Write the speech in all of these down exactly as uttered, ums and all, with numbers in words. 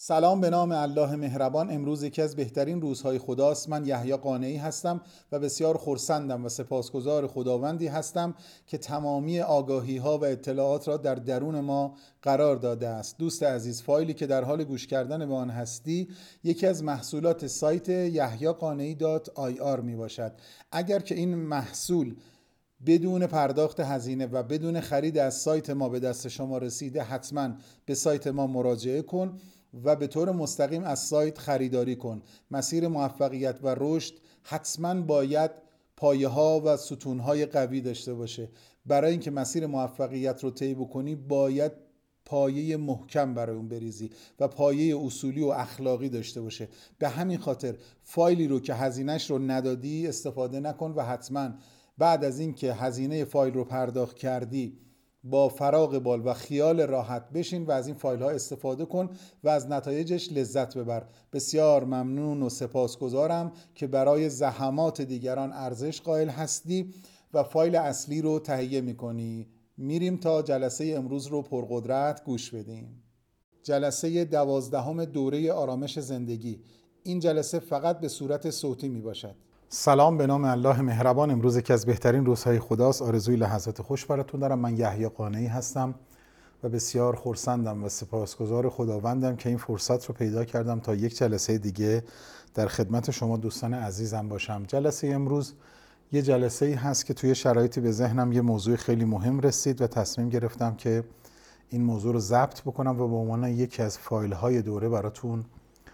سلام به نام الله مهربان. امروز یکی از بهترین روزهای خداست. من یحیی قانعی هستم و بسیار خرسندم و سپاسگزار خداوندی هستم که تمامی آگاهی ها و اطلاعات را در درون ما قرار داده است. دوست عزیز، فایلی که در حال گوش کردن به آن هستی یکی از محصولات سایت یحیی قانعی دات آی آر می باشد. اگر که این محصول بدون پرداخت هزینه و بدون خرید از سایت ما به دست شما رسیده، حتما به سایت ما مراجعه کن و به طور مستقیم از سایت خریداری کن. مسیر موفقیت و رشد حتما باید پایه ها و ستون های قوی داشته باشه. برای اینکه مسیر موفقیت رو طی بکنی باید پایه محکم برای اون بریزی و پایه اصولی و اخلاقی داشته باشه. به همین خاطر فایلی رو که هزینهش رو ندادی استفاده نکن و حتما بعد از اینکه هزینه فایل رو پرداخت کردی با فراغ بال و خیال راحت بشین و از این فایل ها استفاده کن و از نتایجش لذت ببر. بسیار ممنون و سپاسگزارم که برای زحمات دیگران ارزش قائل هستی و فایل اصلی رو تهیه میکنی. میریم تا جلسه امروز رو پرقدرت گوش بدیم. جلسه دوازدهم دوره آرامش زندگی. این جلسه فقط به صورت صوتی می باشد. سلام به نام الله مهربان. امروز یکی از بهترین روزهای خداست. آرزوی لحظات خوش براتون دارم. من یحیی قانعی هستم و بسیار خرسندم و سپاسگزار خداوندم که این فرصت رو پیدا کردم تا یک جلسه دیگه در خدمت شما دوستان عزیزم باشم. جلسه امروز یه جلسه ای هست که توی شرایطی به ذهنم یه موضوع خیلی مهم رسید و تصمیم گرفتم که این موضوع رو ضبط بکنم و به عنوان یکی از فایل های دوره براتون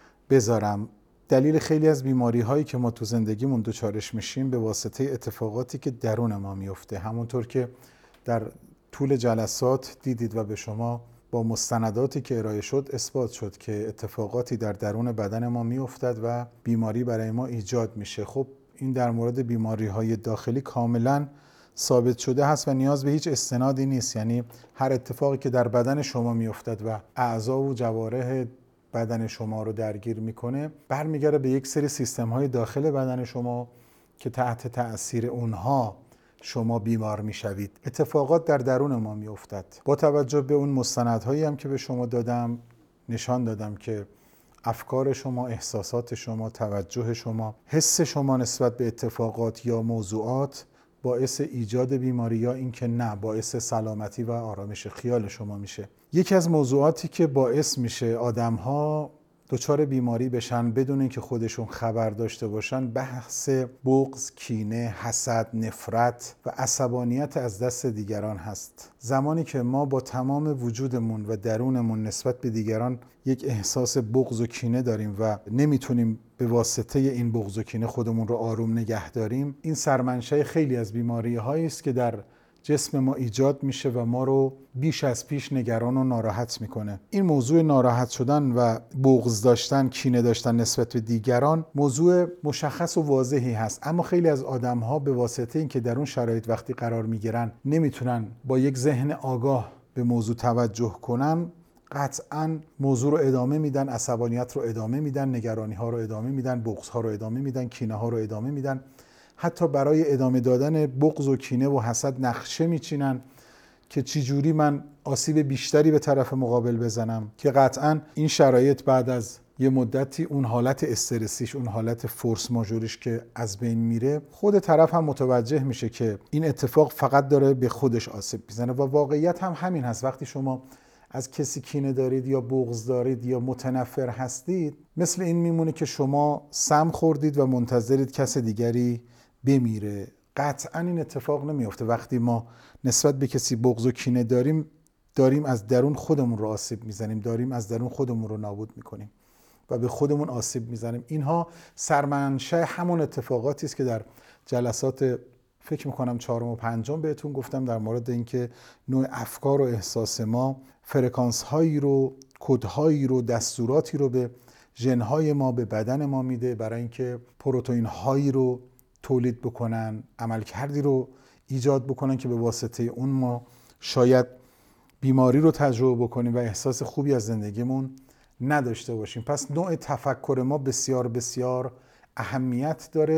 بذارم. دلیل خیلی از بیماری هایی که ما تو زندگیمون دچارش میشیم به واسطه اتفاقاتی که درون ما میفته. همونطور که در طول جلسات دیدید و به شما با مستنداتی که ارائه شد اثبات شد که اتفاقاتی در درون بدن ما میافتد و بیماری برای ما ایجاد میشه. خب این در مورد بیماری های داخلی کاملا ثابت شده هست و نیاز به هیچ استنادی نیست. یعنی هر اتفاقی که در بدن شما میافتد و اعضا و جوارح بدن شما رو درگیر میکنه برمیگرده به یک سری سیستم های داخل بدن شما که تحت تأثیر اونها شما بیمار میشوید. اتفاقات در درون ما میافتد. با توجه به اون مستندهایی هم که به شما دادم نشان دادم که افکار شما، احساسات شما، توجه شما، حس شما نسبت به اتفاقات یا موضوعات باعث ایجاد بیماری یا اینکه نه باعث سلامتی و آرامش خیال شما میشه. یکی از موضوعاتی که باعث میشه آدم‌ها دچار بیماری بشن بدون اینکه خودشون خبر داشته باشن بحث بغض، کینه، حسد، نفرت و عصبانیت از دست دیگران هست. زمانی که ما با تمام وجودمون و درونمون نسبت به دیگران یک احساس بغض و کینه داریم و نمیتونیم به واسطه این بغض و کینه خودمون رو آروم نگه داریم، این سرمنشأ خیلی از بیماری‌هایی است که در جسم ما ایجاد میشه و ما رو بیش از پیش نگران و ناراحت میکنه. این موضوع ناراحت شدن و بغض داشتن، کینه داشتن نسبت به دیگران موضوع مشخص و واضحی هست، اما خیلی از آدم‌ها به واسطه اینکه در اون شرایط وقتی قرار میگیرن نمیتونن با یک ذهن آگاه به موضوع توجه کنن، قطعاً موضوع رو ادامه میدن، عصبانیت رو ادامه میدن، نگرانی ها رو ادامه میدن، بغض ها رو ادامه میدن، کینه ها رو ادامه میدن. حتی برای ادامه دادن بغض و کینه و حسد نقشه میچینن که چجوری من آسیب بیشتری به طرف مقابل بزنم، که قطعاً این شرایط بعد از یه مدتی اون حالت استرسیش، اون حالت فورس ماژوریش که از بین میره، خود طرف هم متوجه میشه که این اتفاق فقط داره به خودش آسیب میزنه. و واقعیت هم همین هست. وقتی شما از کسی کینه دارید یا بغض دارید یا متنفر هستید، مثل این میمونه که شما سم خوردید و منتظرید کس دیگری بمیره. قطعا این اتفاق نمیفته. وقتی ما نسبت به کسی بغض و کینه داریم داریم از درون خودمون رو آسیب میزنیم، داریم از درون خودمون رو نابود میکنیم و به خودمون آسیب میزنیم. اینها سرمنشأ همون اتفاقاتی است که در جلسات فکر میکنم چهارم و پنجم بهتون گفتم در مورد اینکه نوع افکار و احساس ما فرکانس هایی رو، کد هایی رو، دستوراتی رو به ژن های ما، به بدن ما میده برای اینکه پروتئین هایی رو تولید بکنن، عملکردی رو ایجاد بکنن که به واسطه اون ما شاید بیماری رو تجربه بکنیم و احساس خوبی از زندگیمون نداشته باشیم. پس نوع تفکر ما بسیار بسیار اهمیت داره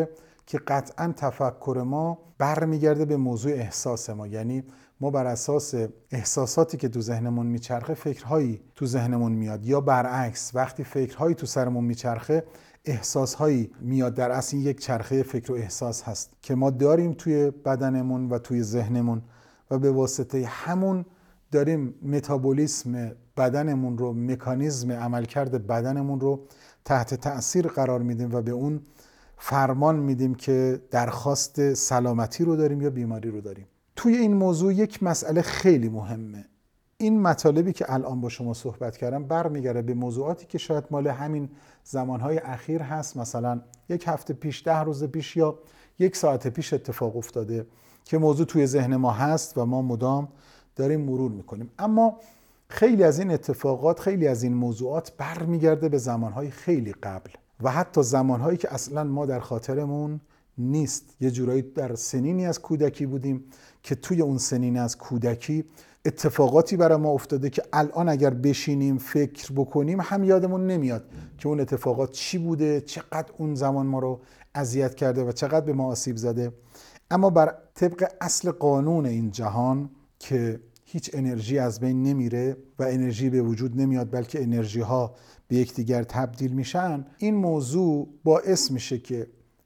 که قطعا تفکر ما برمیگرده به موضوع احساس ما. یعنی ما بر اساس احساساتی که تو ذهنمون میچرخه فکرهایی تو ذهنمون میاد، یا برعکس وقتی فکرهایی تو سرمون میچرخه احساسهایی میاد. در اصل یک چرخه فکر و احساس هست که ما داریم توی بدنمون و توی ذهنمون و به واسطه همون داریم متابولیسم بدنمون رو، مکانیزم عملکرد بدنمون رو تحت تأثیر قرار میدیم و به اون فرمان میدیم که درخواست سلامتی رو داریم یا بیماری رو داریم. توی این موضوع یک مسئله خیلی مهمه. این مطالبی که الان با شما صحبت کردم برمیگره به موضوعاتی که شاید مال همین زمانهای اخیر هست، مثلا یک هفته پیش، ده روز پیش یا یک ساعت پیش اتفاق افتاده که موضوع توی ذهن ما هست و ما مدام داریم مرور میکنیم. اما خیلی از این اتفاقات، خیلی از این موضوعات برمیگرده به زمانهای خیلی قبل و حتی زمانهایی که اصلا ما در خاطرمون نیست. یه جورایی در سنینی از کودکی بودیم که توی اون سنین از کودکی اتفاقاتی برای ما افتاده که الان اگر بشینیم فکر بکنیم هم یادمون نمیاد که اون اتفاقات چی بوده، چقدر اون زمان ما رو اذیت کرده و چقدر به ما آسیب زده. اما بر طبق اصل قانون این جهان که هیچ انرژی از بین نمیره و انرژی به وجود نمیاد بلکه انرژی ها به یکدیگر تبدیل میشن، این موضوع باعث میشه که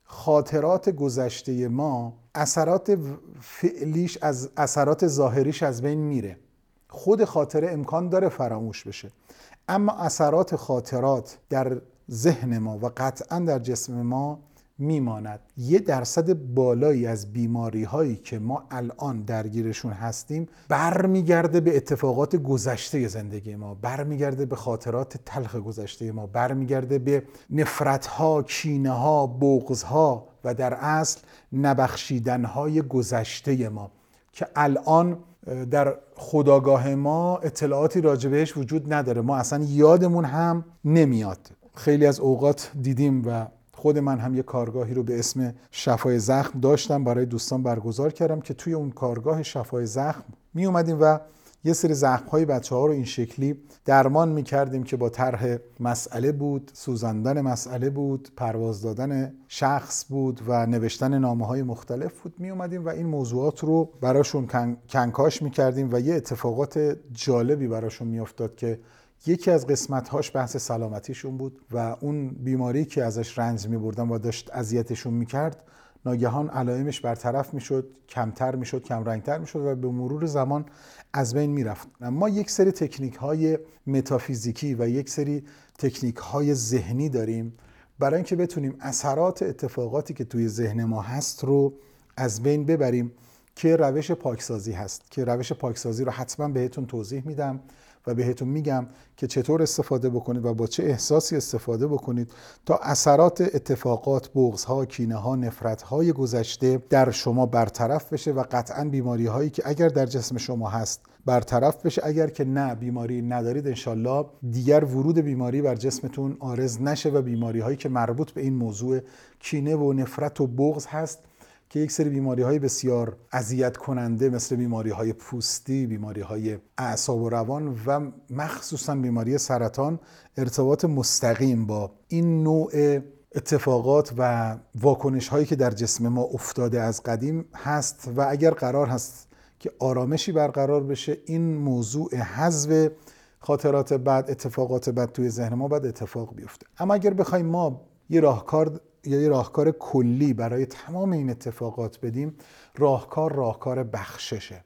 خاطرات گذشته ما اثرات فعلیش از اثرات ظاهریش از بین میره. خود خاطره امکان داره فراموش بشه، اما اثرات خاطرات در ذهن ما و قطعا در جسم ما میماند. یه درصد بالایی از بیماری هایی که ما الان درگیرشون هستیم برمیگرده به اتفاقات گذشته زندگی ما، برمیگرده به خاطرات تلخ گذشته ما، برمیگرده به نفرت ها، کینه ها، بغض ها و در اصل نبخشیدن های گذشته ما که الان در خودآگاه ما اطلاعاتی راجبهش وجود نداره، ما اصلا یادمون هم نمیاد. خیلی از اوقات دیدیم و خود من هم یه کارگاهی رو به اسم شفای زخم داشتم، برای دوستان برگزار کردم که توی اون کارگاه شفای زخم می اومدیم و یه سری زخم‌های بچه‌ها رو این شکلی درمان می‌کردیم که با طرح مسئله بود، سوزاندن مسئله بود، پرواز دادن شخص بود و نوشتن نامه‌های مختلف بود. می اومدیم و این موضوعات رو براشون کن... کنکاش می‌کردیم و یه اتفاقات جالبی براشون می‌افتاد که یکی از قسمت‌هاش بحث سلامتیشون بود و اون بیماری که ازش رنج می‌بردن و داشت اذیتشون می‌کرد ناگهان علائمش برطرف می‌شد، کمتر می‌شد، کم رنگتر می‌شد و به مرور زمان از بین می‌رفت. ما یک سری تکنیک‌های متافیزیکی و یک سری تکنیک‌های ذهنی داریم برای اینکه بتونیم اثرات اتفاقاتی که توی ذهن ما هست رو از بین ببریم که روش پاکسازی هست که روش پاکسازی رو حتما بهتون توضیح میدم و بهتون میگم که چطور استفاده بکنید و با چه احساسی استفاده بکنید تا اثرات اتفاقات، بغض‌ها، کینه‌ها، نفرت‌های گذشته در شما برطرف بشه و قطعاً بیماری‌هایی که اگر در جسم شما هست برطرف بشه. اگر که نه بیماری ندارید انشالله دیگر ورود بیماری بر جسمتون عارض نشه و بیماری‌هایی که مربوط به این موضوع کینه و نفرت و بغض هست که یک سری بیماری‌های بسیار اذیت کننده مثل بیماری‌های پوستی، بیماری‌های اعصاب و روان و مخصوصاً بیماری سرطان ارتباط مستقیم با این نوع اتفاقات و واکنش‌هایی که در جسم ما افتاده از قدیم هست و اگر قرار هست که آرامشی برقرار بشه این موضوع حذف خاطرات بد، اتفاقات بد توی ذهن ما باید اتفاق بیفته. اما اگر بخوایم ما یه راهکار یا یه راهکار کلی برای تمام این اتفاقات بدیم، راهکار راهکار بخششه.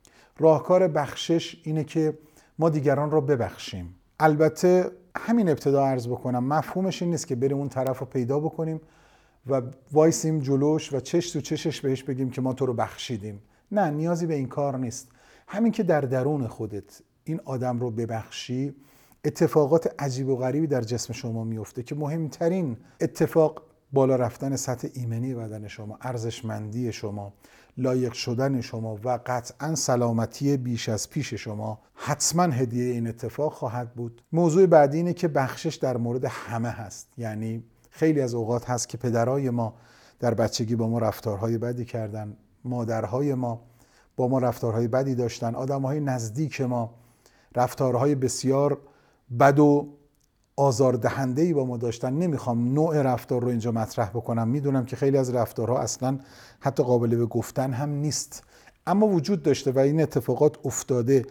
راهکار بخشش اینه که ما دیگران رو ببخشیم. البته همین ابتدا عرض بکنم مفهومش این نیست که بریم اون طرف رو پیدا بکنیم و وایسیم جلوش و چش تو چشش بهش بگیم که ما تو رو بخشیدیم. نه، نیازی به این کار نیست. همین که در درون خودت این آدم رو ببخشی اتفاقات عجیب و غریبی در جسم شما میفته که مهمترین اتفاق بالا رفتن سطح ایمنی بدن شما، ارزشمندی شما، لایق شدن شما و قطعاً سلامتی بیش از پیش شما حتما هدیه این اتفاق خواهد بود. موضوع بعدی اینه که بخشش در مورد همه هست. یعنی خیلی از اوقات هست که پدرای ما در بچگی با ما رفتارهای بدی کردن، مادرهای ما با ما رفتارهای بدی داشتن، آدمهای نزدیک ما رفتارهای بسیار بد و آزاردهنده‌ای با ما داشتن. نمیخوام نوع رفتار رو اینجا مطرح بکنم، میدونم که خیلی از رفتارها اصلا حتی قابل به گفتن هم نیست، اما وجود داشته و این اتفاقات افتاده.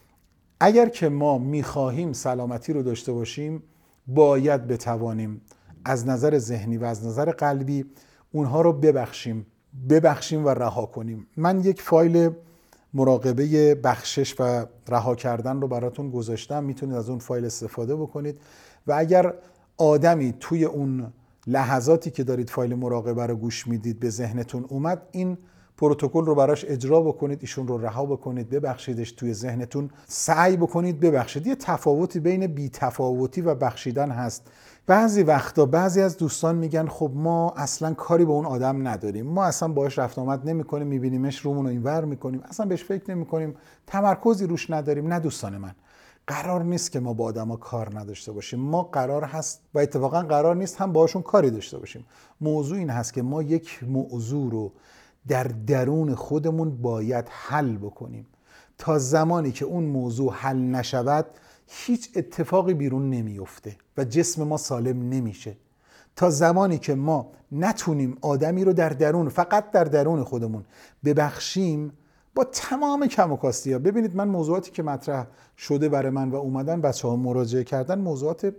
اگر که ما میخواهیم سلامتی رو داشته باشیم، باید بتوانیم از نظر ذهنی و از نظر قلبی اونها رو ببخشیم ببخشیم و رها کنیم. من یک فایل مراقبه بخشش و رها کردن رو براتون گذاشتم، میتونید از اون فایل استفاده بکنید و اگر آدمی توی اون لحظاتی که دارید فایل مراقبه رو گوش میدید به ذهنتون اومد، این پروتکل رو براش اجرا بکنید، ایشون رو رها بکنید، ببخشیدش، توی ذهنتون سعی بکنید ببخشید. یه تفاوتی بین بی‌تفاوتی و بخشیدن هست. بعضی وقتا بعضی از دوستان میگن خب ما اصلا کاری به اون آدم نداریم، ما اصلا باهاش رفت آمد نمی‌کنیم، می‌بینیمش رومون رو اینور می‌کنیم، اصلا بهش فکر نمی‌کنیم، تمرکزی روش نداریم. نه دوستان من، قرار نیست که ما با آدما کار نداشته باشیم. ما قرار هست و اتفاقا قرار نیست هم باهاشون کاری داشته باشیم. موضوع این هست که ما یک موضوع رو در درون خودمون باید حل بکنیم. تا زمانی که اون موضوع حل نشود هیچ اتفاقی بیرون نمیفته و جسم ما سالم نمیشه. تا زمانی که ما نتونیم آدمی رو در درون، فقط در درون خودمون ببخشیم، با تمام کم و کاستی ها. ببینید من موضوعاتی که مطرح شده برای من و اومدن بچه ها مراجعه کردن موضوعات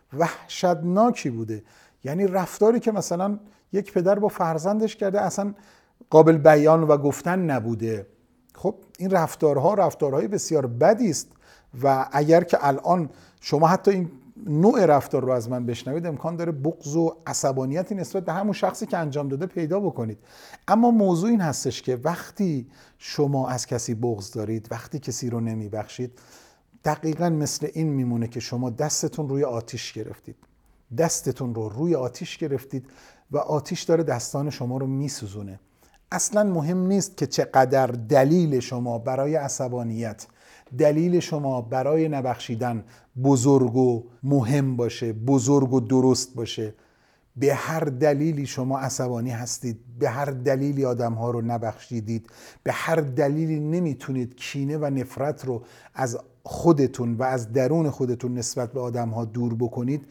وحشتناکی بوده. یعنی رفتاری که مثلا یک پدر با فرزندش کرده اصلا قابل بیان و گفتن نبوده. خب این رفتارها رفتارهای بسیار بدی است و اگر که الان شما حتی این نوع رفتار رو از من بشنوید امکان داره بغض و عصبانیتی نسبت به همون شخصی که انجام داده پیدا بکنید. اما موضوع این هستش که وقتی شما از کسی بغض دارید، وقتی کسی رو نمیبخشید، دقیقاً مثل این میمونه که شما دستتون روی آتیش گرفتید. دستتون رو روی آتیش گرفتید و آتیش داره دستان شما رو میسوزونه. اصلا مهم نیست که چقدر دلیل شما برای عصبانیت، دلیل شما برای نبخشیدن بزرگ و مهم باشه، بزرگ و درست باشه. به هر دلیلی شما عصبانی هستید، به هر دلیلی آدم‌ها رو نبخشیدید، به هر دلیلی نمیتونید کینه و نفرت رو از خودتون و از درون خودتون نسبت به آدم‌ها دور بکنید،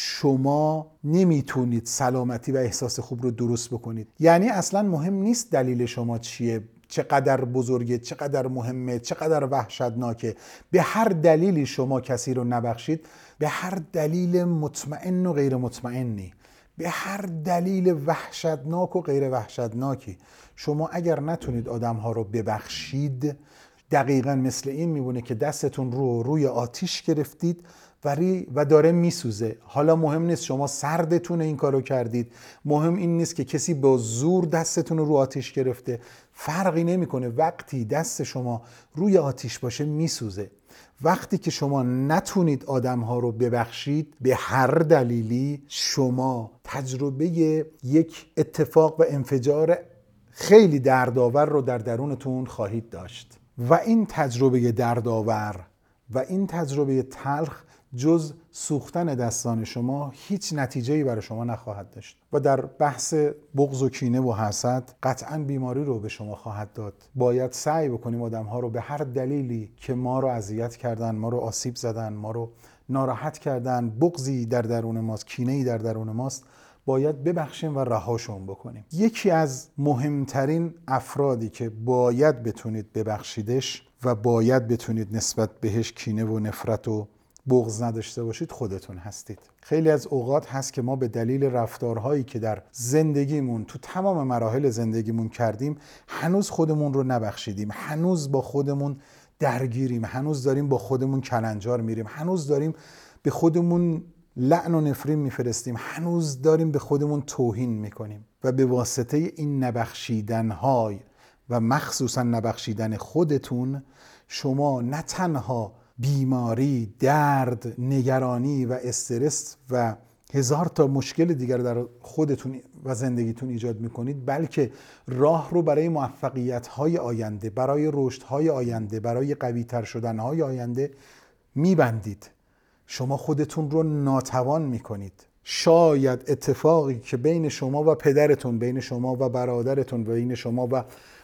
شما نمیتونید سلامتی و احساس خوب رو درست بکنید. یعنی اصلا مهم نیست دلیل شما چیه، چقدر بزرگه، چقدر مهمه، چقدر وحشتناکه. به هر دلیلی شما کسی رو نبخشید، به هر دلیل مطمئن و غیر مطمئنی، به هر دلیل وحشتناک و غیر وحشتناکی، شما اگر نتونید آدم‌ها رو ببخشید، دقیقاً مثل این میبونه که دستتون رو روی آتیش گرفتید و, و داره میسوزه. حالا مهم نیست شما سردتون این کارو کردید، مهم این نیست که کسی با زور دستتون رو آتیش گرفته، فرقی نمیکنه. وقتی دست شما روی آتیش باشه میسوزه. وقتی که شما نتونید آدم‌ها رو ببخشید به هر دلیلی، شما تجربه یک اتفاق و انفجار خیلی دردآور رو در درونتون خواهید داشت و این تجربه دردآور و این تجربه تلخ جز سوختن دستان شما هیچ نتیجه‌ای برای شما نخواهد داشت و در بحث بغض و کینه و حسد قطعاً بیماری رو به شما خواهد داد. باید سعی بکنیم آدم‌ها رو به هر دلیلی که ما رو اذیت کردن، ما رو آسیب زدن، ما رو ناراحت کردن، بغضی در درون ماست، کینه‌ای در درون ماست، باید ببخشیم و رهاشون بکنیم. یکی از مهمترین افرادی که باید بتونید ببخشیدش و باید بتونید نسبت بهش کینه و نفرت و بغض نداشته باشید خودتون هستید. خیلی از اوقات هست که ما به دلیل رفتارهایی که در زندگیمون تو تمام مراحل زندگیمون کردیم هنوز خودمون رو نبخشیدیم، هنوز با خودمون درگیریم، هنوز داریم با خودمون کلنجار میریم، هنوز داریم به خودمون لعن و نفرین میفرستیم، هنوز داریم به خودمون توهین میکنیم و به واسطه این نبخشیدن‌های و مخصوصا نبخشیدن خودتون شما نه تنها بیماری، درد، نگرانی و استرس و هزار تا مشکل دیگر در خودتون و زندگیتون ایجاد میکنید، بلکه راه رو برای موفقیت‌های آینده، برای رشدهای آینده، برای قوی‌تر شدن‌های آینده میبندید. شما خودتون رو ناتوان میکنید. شاید اتفاقی که بین شما و پدرتون، بین شما و برادرتون، بین شما و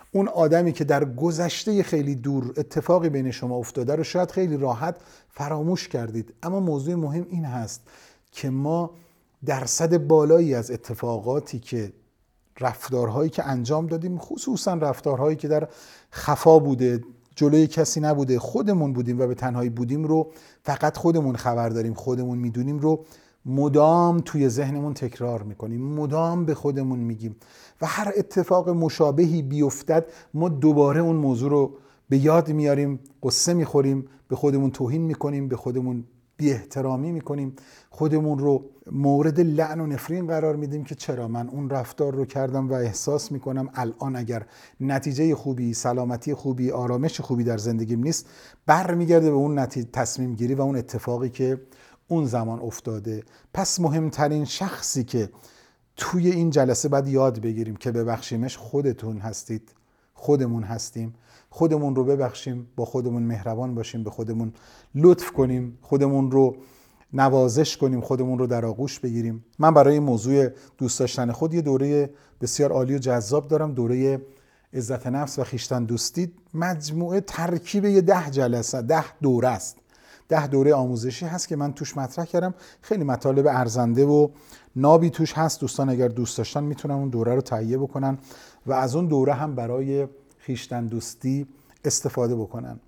اون آدمی که در گذشته خیلی دور اتفاقی بین شما افتاده رو شاید خیلی راحت فراموش کردید، اما موضوع مهم این هست که ما درصد بالایی از اتفاقاتی که رفتارهایی که انجام دادیم، خصوصا رفتارهایی که در خفا بوده، جلوی کسی نبوده، خودمون بودیم و به تنهایی بودیم رو فقط خودمون خبر داریم، خودمون میدونیم رو مدام توی ذهنمون تکرار میکنیم، مدام به خودمون میگیم و هر اتفاق مشابهی بیفتد ما دوباره اون موضوع رو به یاد میاریم، قصه میخوریم، به خودمون توهین میکنیم، به خودمون بی احترامی میکنیم، خودمون رو مورد لعن و نفرین قرار میدیم که چرا من اون رفتار رو کردم و احساس میکنم الان اگر نتیجه خوبی، سلامتی خوبی، آرامش خوبی در زندگیم نیست، برمیگرده به اون نتیجه تصمیم گیری و اون اتفاقی که اون زمان افتاده. پس مهمترین شخصی که توی این جلسه باید یاد بگیریم که ببخشیمش خودتون هستید، خودمون هستیم. خودمون رو ببخشیم، با خودمون مهربان باشیم، به خودمون لطف کنیم، خودمون رو نوازش کنیم، خودمون رو در آغوش بگیریم. من برای این موضوع دوست داشتن خود یه دوره بسیار عالی و جذاب دارم، دوره عزت نفس و خویشتن دوستی. مجموعه ترکیب یه ده جلسه، ده دوره است، ده دوره آموزشی هست که من توش مطرح کردم. خیلی مطالب ارزنده و نابی توش هست. دوستان اگر دوست داشتن میتونن اون دوره رو تهیه بکنن و از اون دوره هم برای خویشتن دوستی استفاده بکنن.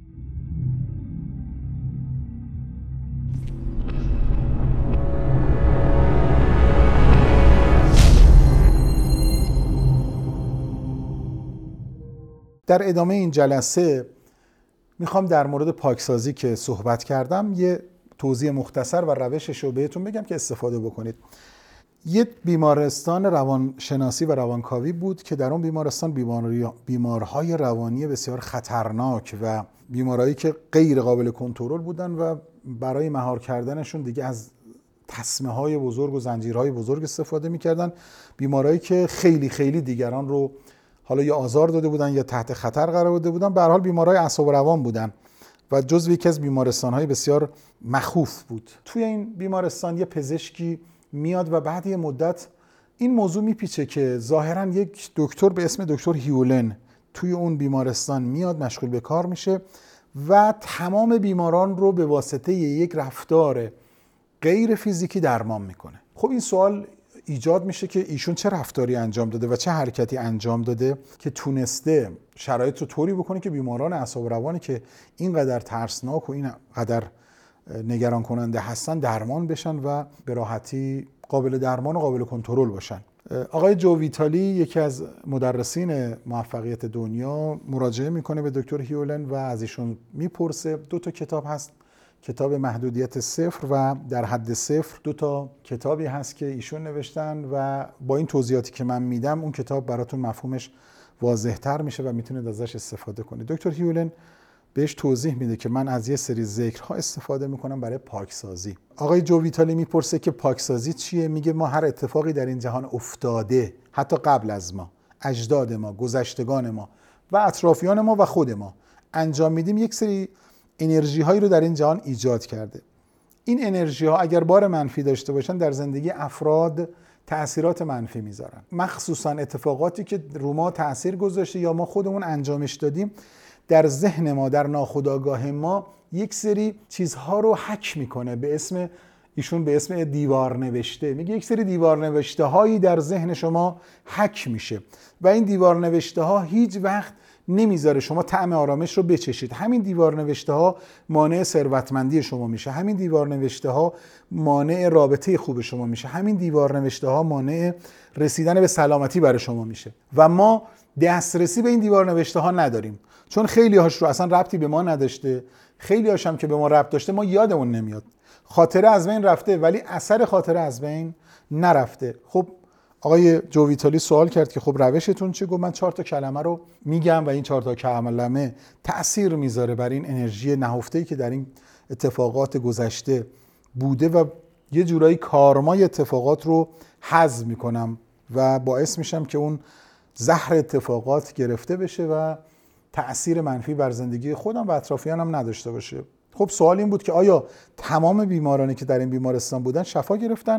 در ادامه این جلسه میخوام در مورد پاکسازی که صحبت کردم یه توضیح مختصر و روشش رو بهتون بگم که استفاده بکنید. یه بیمارستان روانشناسی و روانکاوی بود که در اون بیمارستان بیماری بیمارهای روانی بسیار خطرناک و بیمارایی که غیر قابل کنترل بودن و برای مهار کردنشون دیگه از تسمه های بزرگ و زنجیرهای بزرگ استفاده میکردن. بیمارایی که خیلی خیلی دیگران رو حالا یا آزار داده بودن یا تحت خطر قرار داده بودن، به هر حال بیمارای اعصاب و روان بودن و جزو یکی از بیمارستان‌های بسیار مخوف بود. توی این بیمارستان یه پزشکی میاد و بعد یه مدت این موضوع میپیچه که ظاهراً یک دکتر به اسم دکتر هیولن توی اون بیمارستان میاد، مشغول به کار میشه و تمام بیماران رو به واسطه یک رفتار غیر فیزیکی درمان میکنه. خب این سوال ایجاد میشه که ایشون چه رفتاری انجام داده و چه حرکتی انجام داده که تونسته شرایط رو طوری بکنه که بیماران اعصاب و روانی که اینقدر ترسناک و اینقدر نگران کننده هستن درمان بشن و به راحتی قابل درمان و قابل کنترل باشن. آقای جو ویتالی یکی از مدرسین موفقیت دنیا مراجعه میکنه به دکتر هیولن و از ایشون میپرسه. دو تا کتاب هست، کتاب محدودیت صفر و در حد صفر. دو تا کتابی هست که ایشون نوشتن و با این توضیحاتی که من میدم اون کتاب براتون مفهومش واضح‌تر میشه و میتونید ازش استفاده کنید. دکتر هیولن بهش توضیح میده که من از یه سری ذکرها استفاده میکنم برای پاکسازی. آقای جو ویتالی میپرسه که پاکسازی چیه؟ میگه ما هر اتفاقی در این جهان افتاده، حتی قبل از ما، اجداد ما، گذشتگان ما و اطرافیان ما و خود ما انجام میدیم، یک سری انرژی هایی رو در این جهان ایجاد کرده. این انرژی ها اگر بار منفی داشته باشن در زندگی افراد تأثیرات منفی میذارن، مخصوصا اتفاقاتی که رو ما تأثیر گذاشته یا ما خودمون انجامش دادیم در ذهن ما، در ناخودآگاه ما یک سری چیزها رو حک میکنه به اسم ایشون به اسم دیوار نوشته. میگه یک سری دیوار نوشته هایی در ذهن شما حک میشه و این دیوار نوشته ها هیچ وقت نمیذاره شما طعم آرامش رو بچشید. همین دیوار نوشته ها مانع ثروتمندی شما میشه، همین دیوار نوشته ها مانع رابطه خوب شما میشه، همین دیوار نوشته ها مانع رسیدن به سلامتی برای شما میشه و ما دسترسی به این دیوار نوشته ها نداریم، چون خیلی هاش رو اصلا ربطی به ما نداشته، خیلی هاش هم که به ما ربط داشته ما یادمون نمیاد. خاطره از بین رفته ولی اثر خاطره از بین نرفته. خب آقای جو ویتالی سوال کرد که خب روشتون چه؟ گفت من چهار تا کلمه رو میگم و این چهار تا کلمه تأثیر میذاره بر این انرژی نهفته‌ای که در این اتفاقات گذشته بوده و یه جورایی کارمای اتفاقات رو هضم میکنم و باعث میشم که اون زهر اتفاقات گرفته بشه و تأثیر منفی بر زندگی خودم و اطرافیانم نداشته باشه. خب سوال این بود که آیا تمام بیمارانی که در این بیمارستان بودن شفا گرفتن؟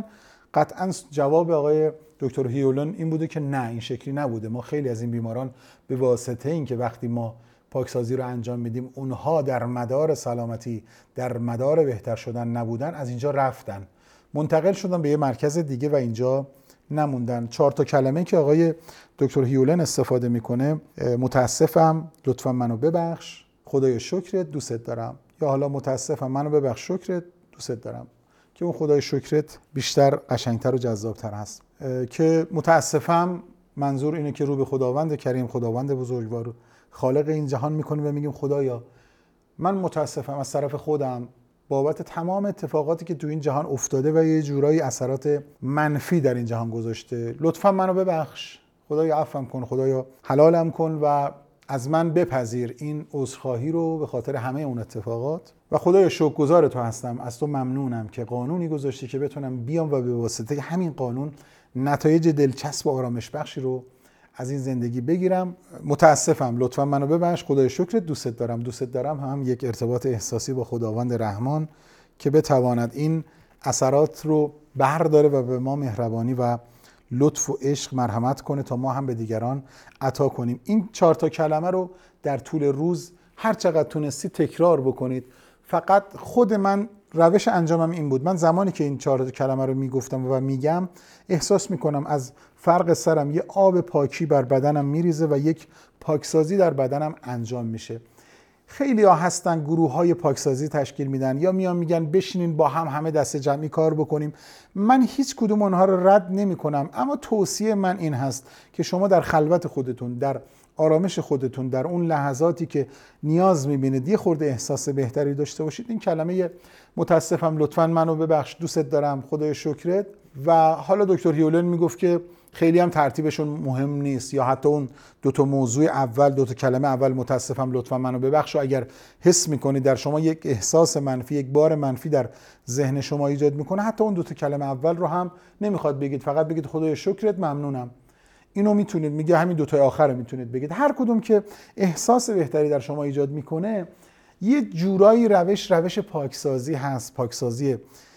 قطعا جواب آقای دکتر هیولن این بوده که نه، این شکلی نبوده. ما خیلی از این بیماران به واسطه این که وقتی ما پاکسازی رو انجام میدیم اونها در مدار سلامتی، در مدار بهتر شدن نبودن، از اینجا رفتن، منتقل شدن به یه مرکز دیگه و اینجا نموندن. چهار تا کلمه که آقای دکتر هیولن استفاده میکنه، متاسفم، لطفا منو ببخش، خدای شکرت، دوست دارم، یا حالا متاسفم، منو ببخش، شکرت، دوست دارم، که اون خدای شکرت بیشتر قشنگتر و جذابتر هست. که متاسفم منظور اینه که رو به خداوند کریم، خداوند بزرگوار، خالق این جهان میکنیم و میگیم خدایا من متاسفم از طرف خودم بابت تمام اتفاقاتی که تو این جهان افتاده و یه جورایی اثرات منفی در این جهان گذاشته، لطفا منو ببخش، خدایا عفوم کن، خدایا حلالم کن و از من بپذیر این عذرخواهی رو به خاطر همه اون اتفاقات. و خدایا شکرگزار تو هستم، از تو ممنونم که قانونی گذاشتی که بتونم بیام و به واسطه همین قانون نتایج دلچسب و آرامش بخشی رو از این زندگی بگیرم. متاسفم، لطفا منو ببخش، خدای شکرت، دوست دارم. دوست دارم هم یک ارتباط احساسی با خداوند رحمان که بتواند این اثرات رو برداره و به ما مهربانی و لطف و عشق مرحمت کنه تا ما هم به دیگران عطا کنیم. این چهار تا کلمه رو در طول روز هر چقدر تونستی تکرار بکنید. فقط خود من روش انجامم این بود، من زمانی که این چهار کلمه رو میگفتم و میگم احساس میکنم از فرق سرم یه آب پاکی بر بدنم میریزه و یک پاکسازی در بدنم انجام میشه. خیلی ها هستن گروه های پاکسازی تشکیل میدن یا میان میگن بشینین با هم همه دست جمعی کار بکنیم. من هیچ کدوم اونها رو رد نمی کنم، اما توصیه من این هست که شما در خلوت خودتون، در آرامش خودتون، در اون لحظاتی که نیاز میبینید یه خورده احساس بهتری داشته باشید، این کلمه متاسفم، لطفاً منو ببخش، دوست دارم، خدای شکرت. و حالا دکتر هیولن میگفت که خیلی هم ترتیبشون مهم نیست، یا حتی اون دو تا موضوع اول، دو تا کلمه اول، متاسفم، لطفاً منو ببخش، و اگر حس میکنید در شما یک احساس منفی، یک بار منفی در ذهن شما ایجاد میکنه، حتی اون دو تا کلمه اول رو هم نمیخواد بگید، فقط بگید خدای شکرت، ممنونم. اینو میتونید، میگه همین دو تا آخر رو میتونید بگید. هر کدوم که احساس بهتری در شما ایجاد میکنه، یه جورایی روش روش پاکسازی هست، پاکسازی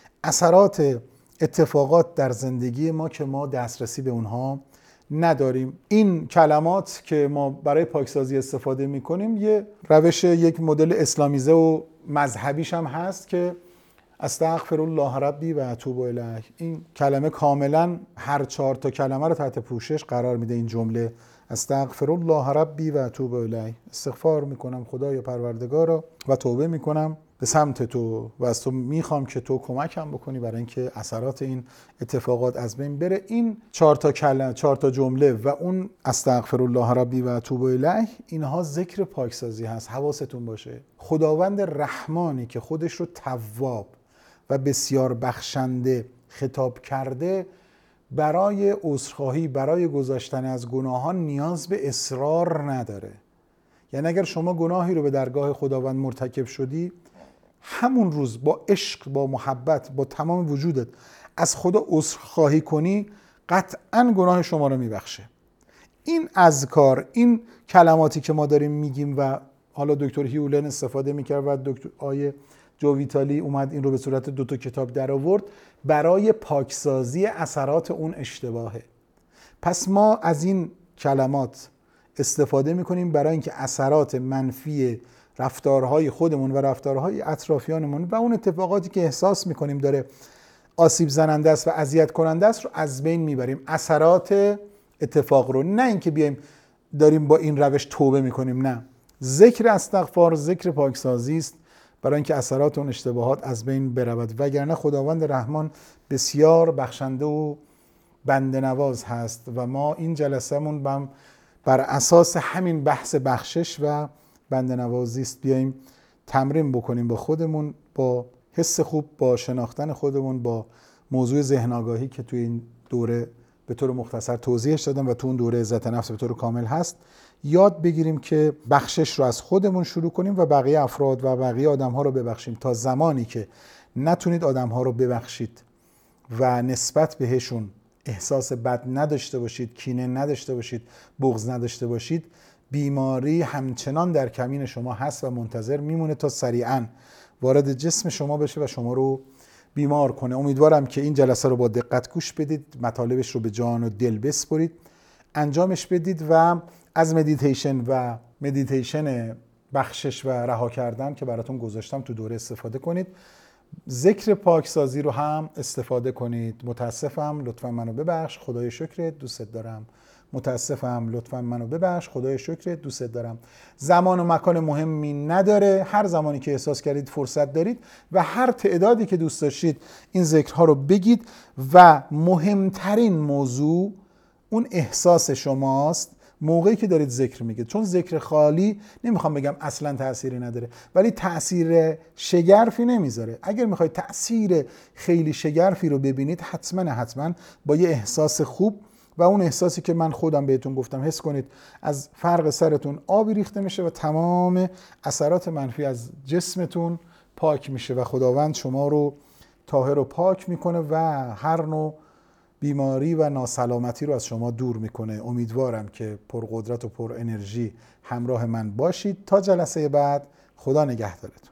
اثرات اتفاقات در زندگی ما که ما دسترسی به اونها نداریم. این کلمات که ما برای پاکسازی استفاده میکنیم یه روش، یک مدل اسلامیزه و مذهبیش هم هست که استغفر الله ربی و اتوب الیه. این کلمه کاملا هر چهار تا کلمه رو تحت پوشش قرار میده. این جمله استغفر الله ربی و اتوب الیه، استغفار میکنم خدای پروردگارا و توبه میکنم به سمت تو و از تو میخوام که تو کمکم بکنی برای اینکه اثرات این اتفاقات از بین بره. این چهار تا کلمه، چهار تا جمله و اون استغفر الله ربی و اتوب الیه، اینها ذکر پاکسازی هست. حواستون باشه خداوند رحمانی که خودش رو تواب و بسیار بخشنده خطاب کرده، برای عذرخواهی، برای گذاشتن از گناهان نیاز به اصرار نداره. یعنی اگر شما گناهی رو به درگاه خداوند مرتکب شدی، همون روز با عشق، با محبت، با تمام وجودت از خدا عذرخواهی کنی، قطعاً گناه شما رو میبخشه. این اذکار، این کلماتی که ما داریم میگیم و حالا دکتر هیولن استفاده میکرد و دکتر آیه جو ویتالی اومد این رو به صورت دو تا کتاب در آورد، برای پاکسازی اثرات اون اشتباهه. پس ما از این کلمات استفاده میکنیم برای اینکه اثرات منفی رفتارهای خودمون و رفتارهای اطرافیانمون و اون اتفاقاتی که احساس میکنیم داره آسیب زننده است و اذیت کننده است رو از بین میبریم. اثرات اتفاق رو، نه اینکه بیایم داریم با این روش توبه میکنیم، نه. ذکر استغفار ذکر پاکسازی است برای اینکه اثرات اون اشتباهات از بین برود. وگرنه خداوند رحمان بسیار بخشنده و بنده نواز هست و ما این جلسه‌مون بم بر اساس همین بحث بخشش و بنده نوازی است. بیایم تمرین بکنیم با خودمون، با حس خوب، با شناختن خودمون، با موضوع ذهن آگاهی که توی این دوره به طور مختصر توضیحش دادم و تو اون دوره عزت نفس به طور کامل هست، یاد بگیریم که بخشش رو از خودمون شروع کنیم و بقیه افراد و بقیه آدم‌ها رو ببخشیم. تا زمانی که نتونید آدم‌ها رو ببخشید و نسبت بهشون احساس بد نداشته باشید، کینه نداشته باشید، بغض نداشته باشید، بیماری همچنان در کمین شما هست و منتظر میمونه تا سریعاً وارد جسم شما بشه و شما رو بیمار کنه. امیدوارم که این جلسه رو با دقت گوش بدید، مطالبش رو به جان و دل بسپرید، انجامش بدید و از مدیتیشن و مدیتیشن بخشش و رها کردن که براتون گذاشتم تو دوره استفاده کنید. ذکر پاکسازی رو هم استفاده کنید. متاسفم، لطفا منو ببخش، خدای شکرت، دوست دارم. متاسفم، لطفا منو ببخش، خدای شکرت، دوست دارم. زمان و مکان مهمی نداره، هر زمانی که احساس کردید فرصت دارید و هر تعدادی که دوست داشتید این ذکرها رو بگید و مهمترین موضوع اون احساس شماست موقعی که دارید ذکر میگید. چون ذکر خالی نمیخوام بگم اصلا تأثیری نداره، ولی تأثیر شگرفی نمیذاره. اگر میخواید تأثیر خیلی شگرفی رو ببینید، حتما حتما با یه احساس خوب و اون احساسی که من خودم بهتون گفتم حس کنید، از فرق سرتون آبی ریخته میشه و تمام اثرات منفی از جسمتون پاک میشه و خداوند شما رو طاهر و پاک میکنه و هر نوع بیماری و ناسلامتی رو از شما دور میکنه. امیدوارم که پرقدرت و پر انرژی همراه من باشید. تا جلسه بعد، خدا نگهدارتون.